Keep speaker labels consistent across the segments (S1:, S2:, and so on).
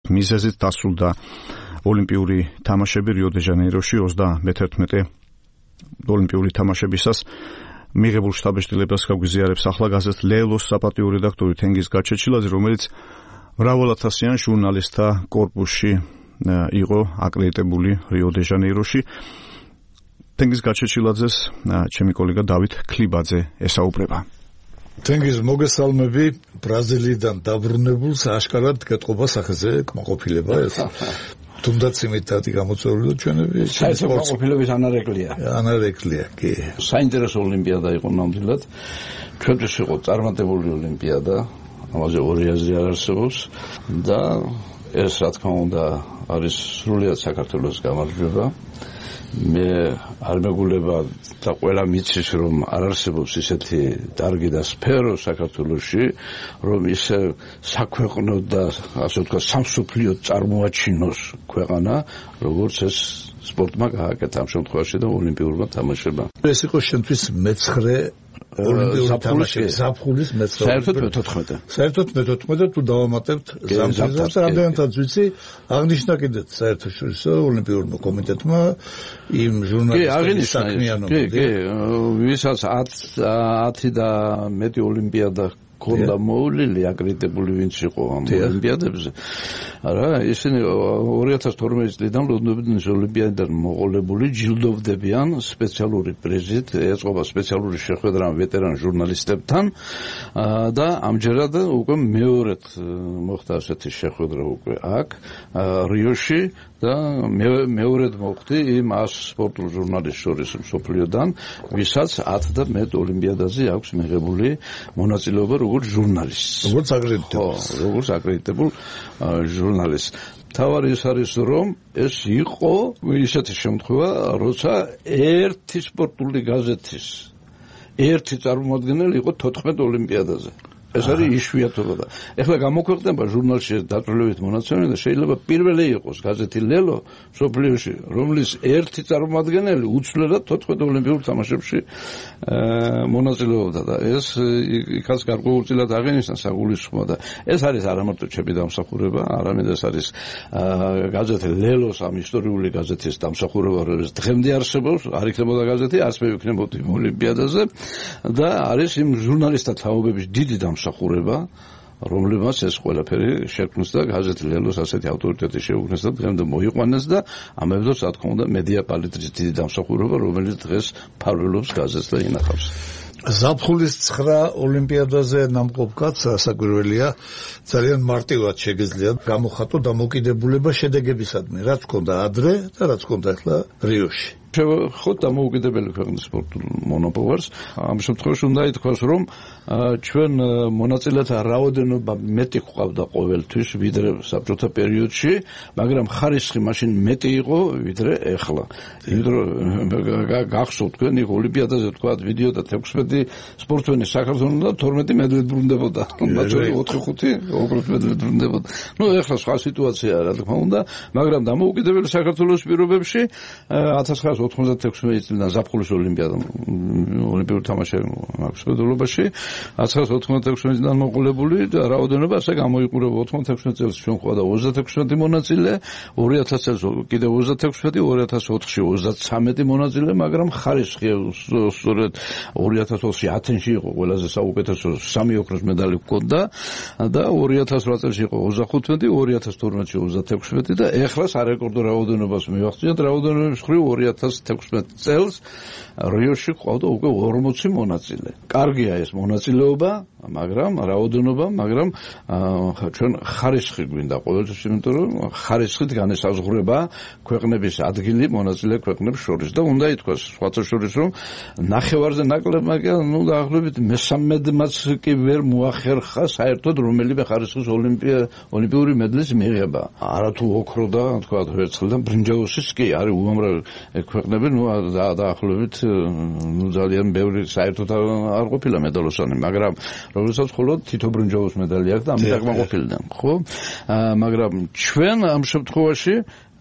S1: მიზეზით დასრულდა ოლიმპიური თამაშები რიო-დე-ჟანეიროში 31 ოლიმპიური თამაშებისას მიღებულ შთაბეჭდილებას გაგვიზიარებს ახლა გაზეთ ლელოს საპატიო რედაქტორი თენგიზ გაჩეჩილაძე, რომელიც მრავალათასიან ჟურნალისტთა კორპუსში იყო აკრედიტებული რიო-დე-ჟანეიროში. თენგიზ გაჩეჩილაძეს ჩემი კოლეგა დავით ქლიბაძე ესაუბრება.
S2: თენგიზ, მოგესალმები. ბრაზილიიდან დაბრუნებულს აშკარად გეტყობა სახეზე კმაყოფილება ეს. თუნდაც იმითადი გამოწვეული ჩვენები
S3: სპორტის ანარეკლია კი. საინტერესო ოლიმპიადა იყო ნამდვილად. ჩვენთვის იყო წარმატებული ოლიმპიადა, ამაზე ორი აზრი არ არსებობს და ეს რა თქმა უნდა არის სრულიად საქართველოს გამარჯვება. მე არ მეგულება და ყველა მიცის რომ არ არსებობს ისეთი დარგი და სფერო საქართველოში, რომ ისე საქვეყნო და ასე ვთქვათ სამსოფლიო წარმოაჩინოს ქვეყანა, როგორც ეს სპორტმა გააკეთა ამ შემთხვევაში და ოლიმპიურმა თამაშებმა.
S2: ეს იყო შენთვის მეცხრე ოლიმპიური თამაშები, ზაფხულის მეცხრე. საერთოდ მე-14 თუ დავამატებთ ზამთარს, რამდენადაც ვიცი, აღნიშნა კიდეც საერთაშორისო ოლიმპიურმა კომიტეტმა იმ ჟურნალისტების საქმიანობაზე.
S3: კი, ვისაც 10 და მეტი ოლიმპიადა ქონდა მოვლილი აკრედიტებული ვინც იყო ამ ოლიმპიადებზე. არა, ისინი 2012 წლიდან ლონდონის ოლიმპიადიდან მოყოლებული ჯილდოვდებიან სპეციალური პრიზით, ეწყობა სპეციალური შეხვედრა ვეტერან ჟურნალისტებთან და ამჯერად უკვე მეორედ მოხდა ასეთი შეხვედრა უკვე აქ რიოში და მეორედ მოხდი იმ 100 სპორტულ ჟურნალისტ შორის მსოფლიოდან, ვისაც 10 და მეტ ოლიმპიადაზე აქვს მიღებული მონაწილეობა როგორც ჟურნალისტს. როგორც აკრედიტებულ ჟურნალისტს. თავარი ის არის, რომ ეს იყო ისეთი შემთხვევა, როცა ერთი სპორტული გაზეთის ერთი წარმომადგენელი იყო 14 ოლიმპიადაზე. ეს არის იშვიათობა და ეხლა გამოქვეყნება ჟურნალში დაწვრილებით მონაცემები და შეიძლება პირველი იყოს გაზეთი ლელო სოფლიოში, რომლის ერთი წარმომადგენელი უცვლელად 14 ოლიმპიურ თამაშებში მონაწილეობდა და ეს იქაც გარკვეულწილად აღინიშნა საგულისხმო და ეს არის არამარტო ჩემი დამსახურება, არამედ ეს არის გაზეთი ლელოს ამ ისტორიული გაზეთის დამსახურება, რომელიც დღემდე არსებობს, არ იქნებოდა გაზეთი, არც მე ვიქნებოდი ოლიმპიადაზე და არის იმ ჟურნალისტთა თაობების დიდი დამსახურება, რომლებმაც ეს ყველაფერი შექმნეს და გაზეთი ლელოს ასეთი ავტორიტეტი შეუქმნეს და დღემდე მოიყვანეს და ამებდოს რა თქმა უნდა მედია პალიტრის დიდი დამსახურება, რომელიც დღეს ფარველობს გაზეთს და ინახავს.
S2: ზაფხულის 9 ოლიმპიადაზე ნამყოფ კაცს საკვირველია ძალიან მარტივად შეგეძლია გამოხატო დამოკიდებულება შედეგებისადმი, რაც ჰქონდა ადრე და რაც ჰქონდა ახლა რიოში.
S3: ხოთ დამოუკიდებელი ქვეყნის სპორტულ მონოპოვარს. ამ შემთხვევაში უნდა ითქვას, რომ ჩვენ მონაწილეთა რაოდენობა მეტი გვყავდა ყოველთვის ვიდრე საბჭოთა პერიოდში, მაგრამ ხარისხი მაშინ მეტი იყო ვიდრე ახლა. იმიტომ გახსოვთ თქვენ იქ ოლიმპიადაზე თქვათ ვიდეოდა 16 სპორტსმენი საქართველოს და 12 მედლით ბრუნდებოდა. მათ 4-5 ოქროს მედლით ბრუნდებოდა. ახლა სხვა სიტუაციაა რა თქმა უნდა, მაგრამ დამოუკიდებელი საქართველოს პირობებში 1996 წლიდან ზაფხულის ოლიმპიური თამაშები აქვს ბრძოლობაში 1996 წლიდან მოყოლებული და რაოდენობა ასე გამოიყურება 96 წელს ჩვენ ყავდა 36 მონაწილე, 2000 წელს კიდევ 36, 2004-ში 33 მონაწილე, მაგრამ ხარისხი სწორედ 2004-ში ათენში იყო ყველაზე საუკეთესო 3 ოქროს медали ჰქონდა და 2008 წელს იყო 25, 2012-ში 36 და ეხლა სარეკორდო რაოდენობას მივახციეთ, რაოდენობის მხრივ 2016 წელს რიოში ყავდა უკვე 40 მონაწილე. კარგია ეს მონაწილეობა, მაგრამ რაოდენობა, მაგრამ ჩვენ ხარისხი გვინდა ყოველთვის, იმიტომ რომ ხარისხით განესაზღვრება ქვეყნების ადგილი მონაწილე ქვეყნებს შორის და უნდა ითქვას სხვათა შორის, რომ ნახევარზე ნაკლებმა კი დაახლოებით მე-13-მაც კი ვერ მოახერხა საერთოდ რომელიმე ხარისხის ოლიმპიური მედლის მიღება. არათუ ოქრო და თქვა ვერცხლი და ბრინჯაოსის კი არის უამრავი ქვეყნები, დაახლოებით ძალიან ბევრი საერთოდ არ ყოფილა მედალოსანი, მაგრამ რომელსაც მხოლოდ თითო ბრინჯაოს მედალი აქვს და ამით აკმაყოფილდნენ, ხო? მაგრამ ჩვენ ამ შემთხვევაში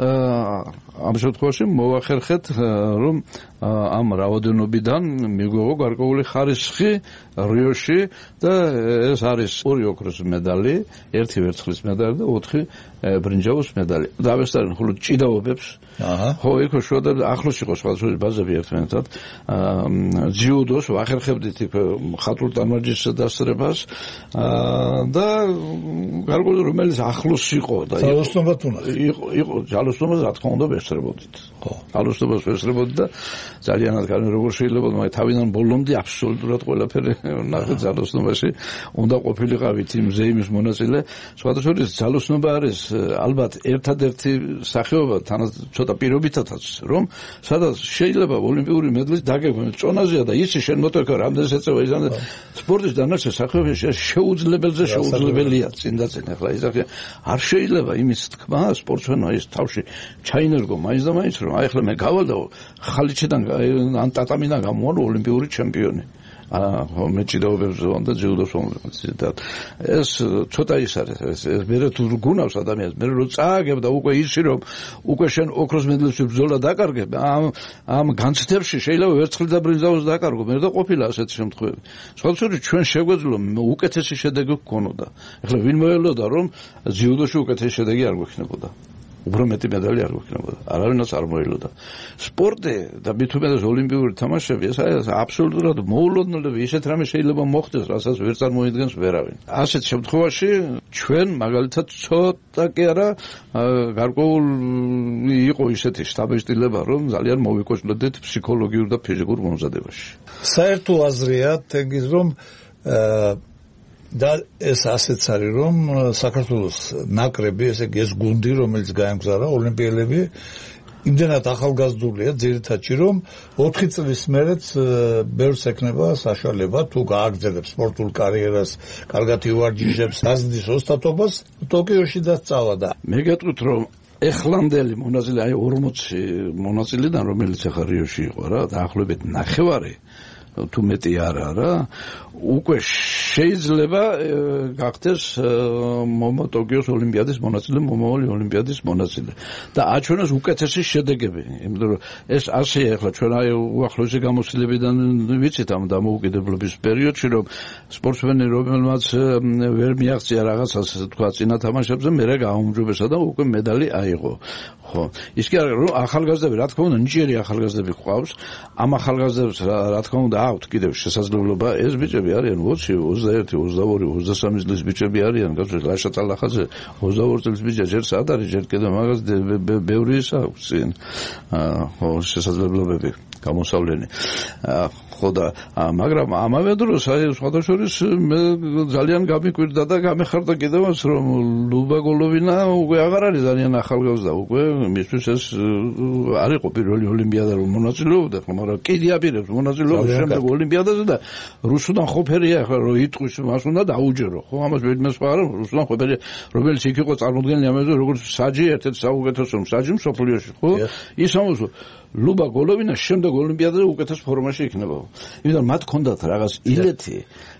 S3: ამ შემთხვევაში მოვახერხეთ რომ ამ რაოდენობიდან მიგვიღო გარკვეული ხარისხი რიოში და ეს არის 2 ოქროს медали, 1 ვერცხლის медали და 4 ბრინჯაოს медали. დავესწრენ მხოლოდ ჭიდაობებს. ხო, იქ შუადად ახლოს იყო სხვადასხვა ბაზები ერთმანეთთან. ჯიუდოს ვახერხებდით იქ ხატულ დამარჯის დასწრებას და გარკვეული რომელიც ახლოს იყო და
S2: ძალოსნობა თუნდაც
S3: იყო ძალოსნობა რა თქმა უნდა ვესწრებოდით. ხო, ძალოსნობას ვესწრებოდით და ძალიანად როგორ შეიძლება მაგრამ თავიდან ბოლომდე აბსოლუტურად ყველაფერი ნახეთ ძალოსნობაში უნდა ყოფილიყავით იმ ზეიმის მონაწილე. სხვადასხვა ძალოსნობა არის ალბათ ერთადერთი სახეობა თანაც ცოტა პირობითაც რომ სადაც შეიძლება ოლიმპიური მედლის დაგეგმა წონაზეა და ისი შენ მოტოქა რამდენს ეწევა იზან სპორტის დანარჩენ სახეობებში შეუძლებელზე შეუძლებელია წინდაცენ ახლა ისახე არ შეიძლება იმის თქმა სპორტსმენმა ის თავში ჩაინერგო მაინც და მაინც რომ აი ახლა მე გავალდა ხალიჩიდან ან ტატამიდან გამოვალ ოლიმპიური ჩემპიონი ხო მე ჭიდაობებს და ჯიუდოს და ეს ცოტა ის არის ეს მე თუ გუნავს ადამიანს მე რო წააგებ და უკვე ისი რომ უკვე შენ ოქროს მედლებს ბრძოლა დაკარგებ ამ განცდებში შეიძლება ვერცხლი და ბრინჯაოს დაკარგო მე და ყოფილა ასეთი შემთხვევები სხვადასხვა ჩვენ შეგვეძლო უკეთესი შედეგი გქონოდა ახლა ვინ მოელოდა რომ ჯიუდოში უკეთესი შედეგი არ გვექნებოდა უფრო მეტი медали არ გვექნებოდა არავინაც არ მოელოდა სპორტი და მით უმეტეს ოლიმპიური თამაშები ეს არის აბსოლუტურად მოულოდნელები ისეთ რამე შეიძლება მოხდეს რასაც ვერ წარმოიდგენს ვერავინ ასეთ შემთხვევაში ჩვენ მაგალითად ცოტა კი არა გარკვეული იყო ისეთი შთაბეჭდილება რომ ძალიან მოვიკოჭდეთ ფსიქოლოგიურ და ფიზიკურ მომზადებაში
S2: საერთო აზრია თეგის რომ და ეს ასეც არის რომ საქართველოს ნაკრები ესე იგი ეს გუნდი რომელიც გაემგზავრა ოლიმპიელები იმდენად ახალგაზრდულია ძირითადში რომ 4 წლის მერეც ბევრს ექნება საშუალება თუ გააგრძელებს სპორტულ კარიერას კარგად ივარჯიშებს გაზრდის ოსტატობას ტოკიოში და სწავლა და
S3: მე გეტყვით რომ ეხლანდელი მონაწილე აი 40 მონაწილიდან რომელიც ახლა რიოში იყო რა დაახლოებით 9 თუ მეტი არა უკვე შეიძლება გახდეს ტოკიოს ოლიმპიადის მონაწილე მომავალი ოლიმპიადის მონაწილე და აჩვენოს უკეთესი შედეგები იმიტომ რომ ეს ასე ახლა ჩვენ აი უახლოესი გამოცდილებიდან ვიცით ამ დამოუკიდებლობის პერიოდში რომ სპორტსმენი რომელმაც ვერ მიაღწია რაღაცას თქვა წინა თამაშებზე მერე გააუმჯობესა და უკვე медали აიღო ხო ის კი არა რომ ახალგაზრდები რა თქმა უნდა ნიჭიერი ახალგაზრდები ყავს ამ ახალგაზრდებს რა თქმა უნდა აქვთ კიდევ შესაძლებლობა ეს ბიჭები არიან 20 21 22 23 წლის ბიჭები არიან გასულ ლაშა წალახაძე 22 წლის ბიჭია ჯერ სად არის ჯერ კიდევ მაგას ბევრი ის აქვს წინ ხო შესაძლებლობები გამოსავლენი ხო და მაგრამ ამავე დროს აი სხვადასხვა მე ძალიან გამიკვირდა და გამეხარდა კიდევაც რომ ლუბა გოლოვინა უკვე აღარ არის ძალიან ახალგაზრდა უკვე მისთვის ეს არ იყო პირველი ოლიმპიადა რომ მონაწილეობდა მაგრამ კიდე აპირებს მონაწილეობას შემდეგ ოლიმპიადაზე და რუსუდან ყოფერია ახლა რომ იტყვის მას უნდა დაუჯერო ხო ამას ვეძმე სხვა არა რუსუდან ყოფერია რომელიც იქ იყო წარმოდგენილი ამაზე როგორც საჯი ერთ-ერთი საუკეთესო საჯი მსოფლიოში ხო ის ამბობს ლუბა გოლოვინა შემდეგ ოლიმპიადაზე უკეთეს ფორმაში იქნება. იმიტომ მათ ჰქონდათ რაღაც ილეთი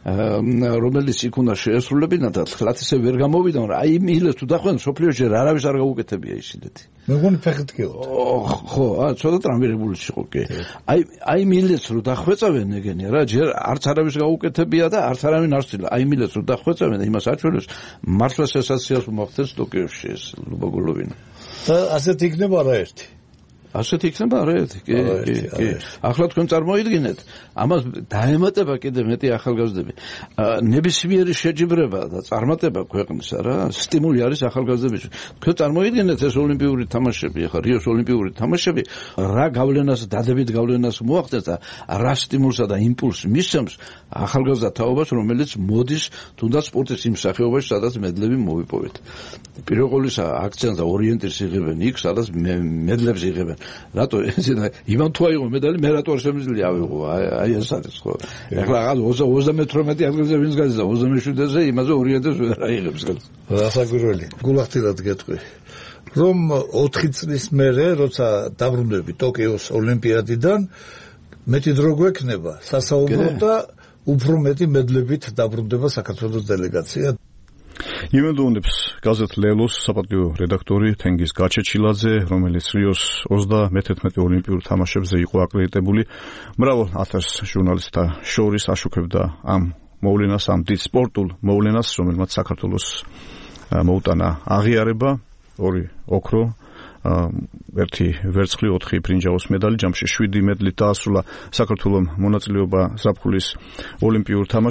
S3: რომელიც იქ უნდა შეესრულებინა და თლათ ისე ვერ გამოვიდა მაგრამ აი იმ ილეთს თუ დახვენ სოფლიოში არავის არ გაუკეთებია ის ილეთი.
S2: მეგონი ფეხით კილოთ.
S3: ხო, ცოტა ტრამვირებული იყო კი. აი იმ ილეთს რო დახვეწავენ ეგენი რა ჯერ არც არავის გაუკეთებია და არც არავინ არ ცდილა. აი იმ ილეთს რო დახვეწავენ იმას აჩვენებს მართლა სენსაციას მოხდეს ტოკიოში ეს ლუბა გოლოვინა.
S2: და ასეთ იქნება არაერთი.
S3: ასეთ იქნება არაერთი კი ახლა თქვენ წარმოიდგინეთ ამას დაემატება კიდე მეტი ახალგაზრდები ნებისმიერი შეჯიბრება და წარმატება ქვეყნისა რა სტიმული არის ახალგაზრდების თქვენ წარმოიდგინეთ ეს ოლიმპიური თამაშები ახლა რიოს ოლიმპიური თამაშები რა გავლენას დადებით გავლენას მოახდენს და რა სტიმულსა და იმპულსს მისცემს ახალგაზრდა თაობას რომელიც მოდის თუნდაც სპორტის იმ სახეობაში სადაც მედლები მოვიპოვეთ პირველ ყოვლისა აქცენტს და ორიენტირს იღებენ იქ სადაც მედლებს იღებენ რატო იმან თუ აიღო медали მე რატო არ შემიძლია ავიღო აი ეს არის ხო ახლა რაღაც 38 ადგილზე ვინც გაიზარდა 27-ზე იმაზე ორიენტირს ვერ აიღებს
S2: რასაკვირველი გულახდილად გეტყვი რომ 4 წლის მერე როცა დაბრუნდები ტოკიოს ოლიმპიადიდან მეტი დრო გვექნება სასაუბროდ და უფრო მეტი მედლებით დაბრუნდება საქართველოს დელეგაცია
S1: იმედოვნებს გაზეთ ლელოს საპატიო რედაქტორი თენგიზ გაჩეჩილაძე, რომელიც რიოს 31 ოლიმპიურ თამაშებზე იყო აკრედიტებული, მრავალ ათას ჟურნალისტთა შორის აშუქებდა ამ მოვლენას, ამ დიდ სპორტულ მოვლენას, რომელმაც საქართველოს მოუტანა აღიარება, 2 ოქრო, 1 ვერცხლი, 4 ბრინჯაოს медали, ჯამში 7 მედლით დაასრულა საქართველოს მონაწილეობა ზაფხულის ოლიმპიურ თამაშებში.